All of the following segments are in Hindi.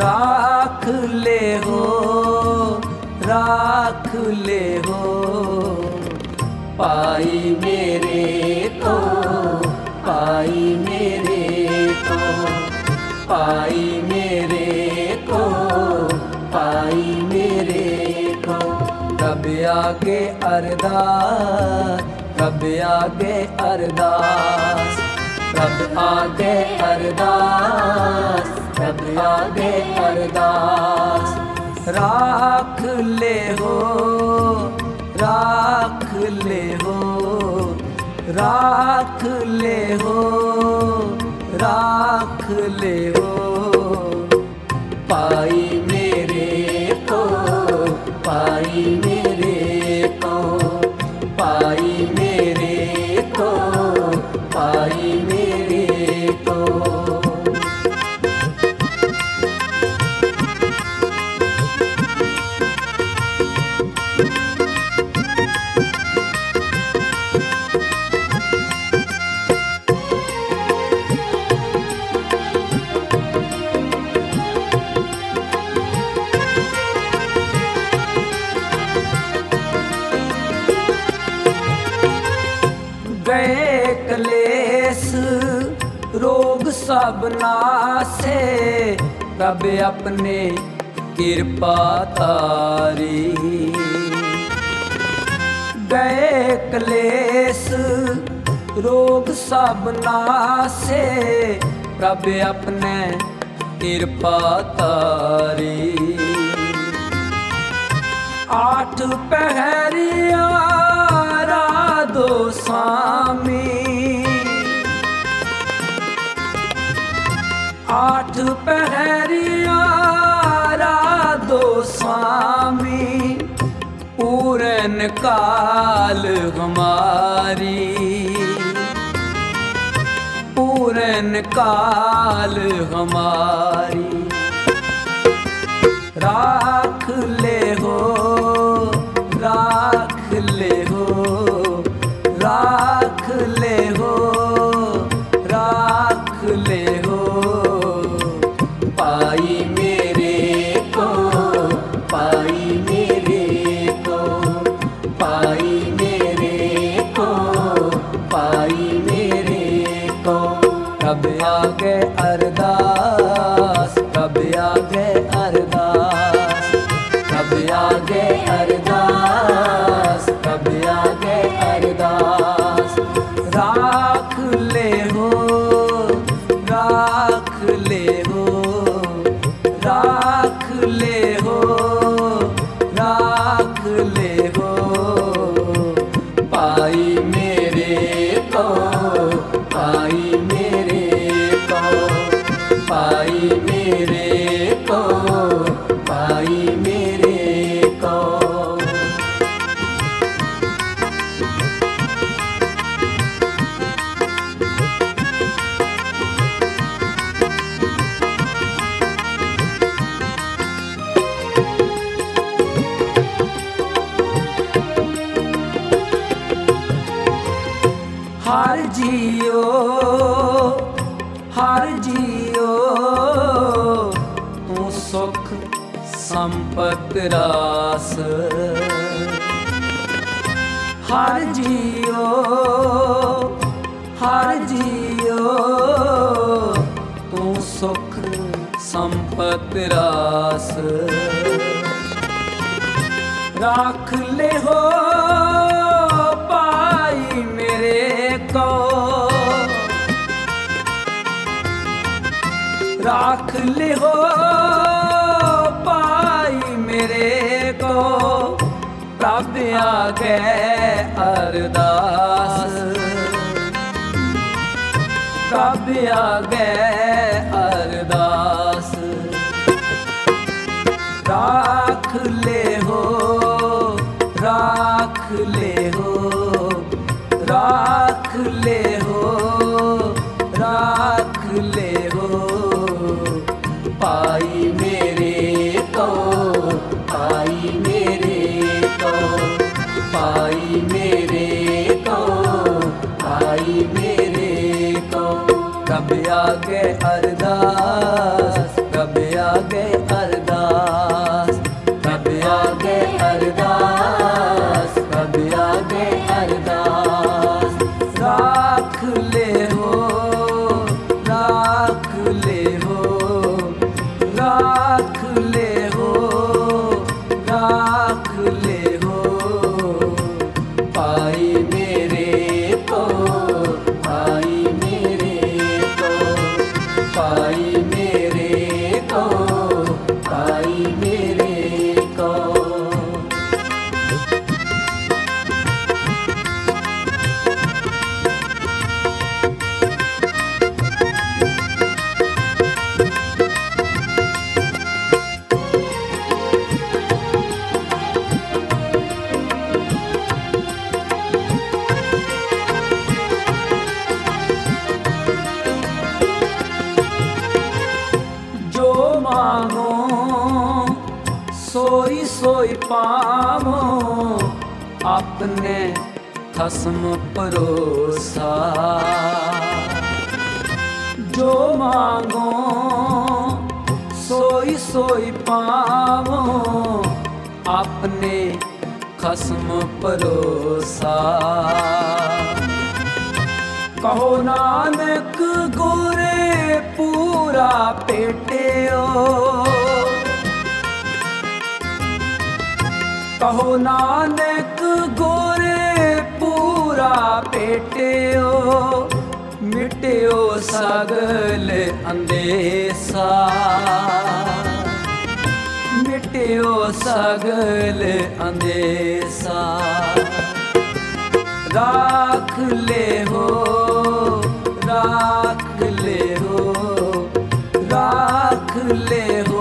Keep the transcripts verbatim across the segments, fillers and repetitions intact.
राख ले हो राख ले हो पाई मेरे को पाई मेरे को पाई मेरे को पाई मेरे को। रब आगे अरदास रब आगे अरदास रब आगे अरदास रब आगे अरदास। राख ले हो राख ले हो राख ले हो राख ले हो पाई मेरे को पाई मेरे को पाई मेरे को पाई मेरे को। गए कलेस रोग सब नासे रब अपने कृपा तारी। गए कलेस रोग सब नासे रब अपने कृपा तारी। आठ पहरिया दो स्वामी आठ पहरिया दो स्वामी पूरन काल हमारी पूरन काल हमारी। राख ले हो राख ले हो राख ले हो राख ले हो पाई मेरे को पाई मेरे को पाई मेरे को पाई मेरे को। रब आगे अरदास रब आगे अरदास रब आगे अरदास रब आगे अरदास। राख ले हो राख ले हो राख ले हो राख ले हो पाई मेरे को पाई मेरे को पाई मेरे को पाई मेरे को। हर जियो हर जियो तू सुख संपत रास। हर जियो हर जियो तू सुख संपत रास। राख ले हो पाई मेरे को राख ले हो पाई मेरे को। रब आगे अरदास रब आगे अरदास। राख ले हो राख ले हो राख ले हो राख ले हो पाई मेरे को पाई मेरे को पाई मेरे को पाई मेरे को। रब आगे अरदास रब आगे राख ले हो पाई मेरे को, पाई मेरे को, पाई मेरे को, पाई मेरे को। जो मांगो सोई सोई पावो, अपने खसम परोसा। जो मांगो सोई सोई पावो, अपने खसम परोसा। कहो नानक गोरे पूरा पेटियो, कहो नानक गोरे पूरा पेटियो, मिटियो सगल अंदेसा, मिटियो सगल अंदेसा। राख ले हो, राख ले हो, राख ले हो,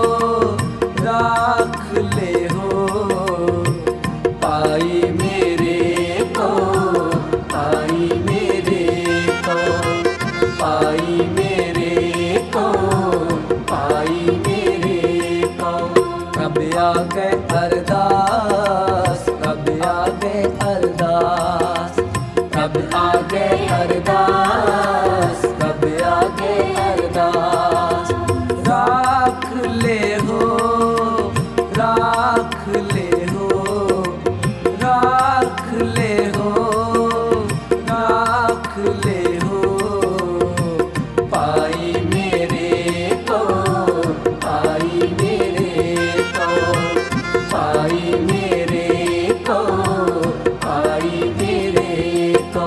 राख ले हो पाई मेरे को, पाई मेरे को, पाई मेरे को, पाई मेरे को। कब आ गए अरदास, कब आ गए अरदास, कब आ गए अरदास, कब आ गए अरदास। राख ले हो, राख ले हो, राख ले हो, राख ले हो पाई मेरे को, पाई मेरे को, पाई मेरे को, पाई मेरे को।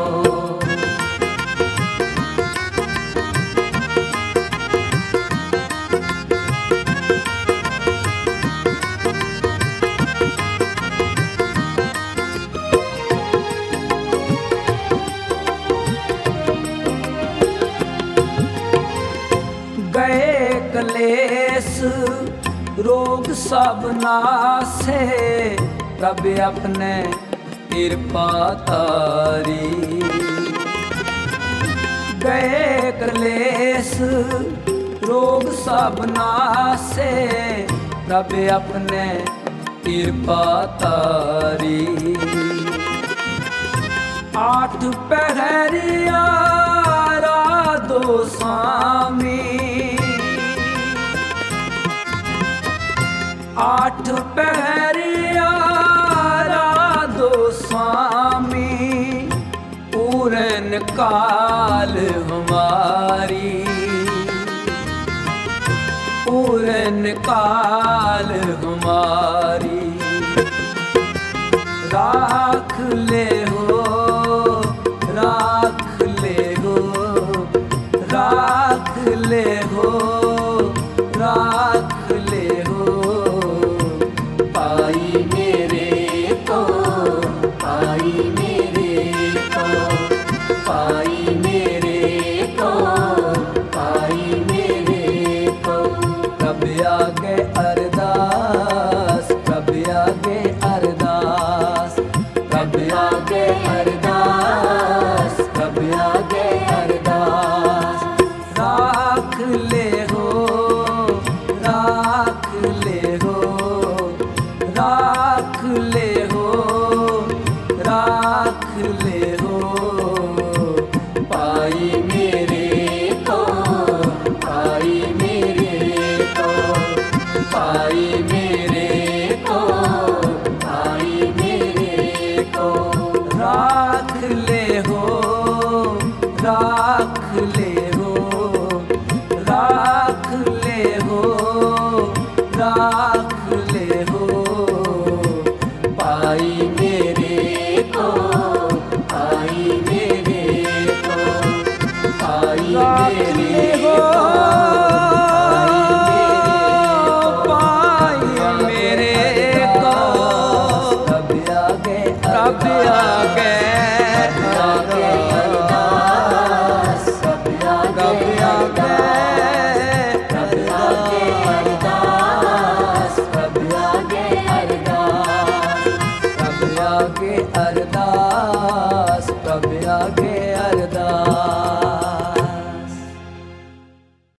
गए कलेस रोग सब नासे, प्रभु अपने कृपा तारी। गए कलेस रोग सब नासे, प्रभु अपने कृपा तारी। आठ पहरिया दो स्वामी, आठ पहरिया दो स्वामी, पूरन काल हमारी, पूरन काल हमारी। राख ले हो, राख ले हो, राख ले हो, राख ले हो पाई मेरे को, पाई मेरे को, पाई मेरे को, पाई मेरे को। कब आ गए अरदास, कब आ गए अरदास, कब आ गए अरदास, कब आ गए अरदास। राख ले हो, राख ले हो, राख ले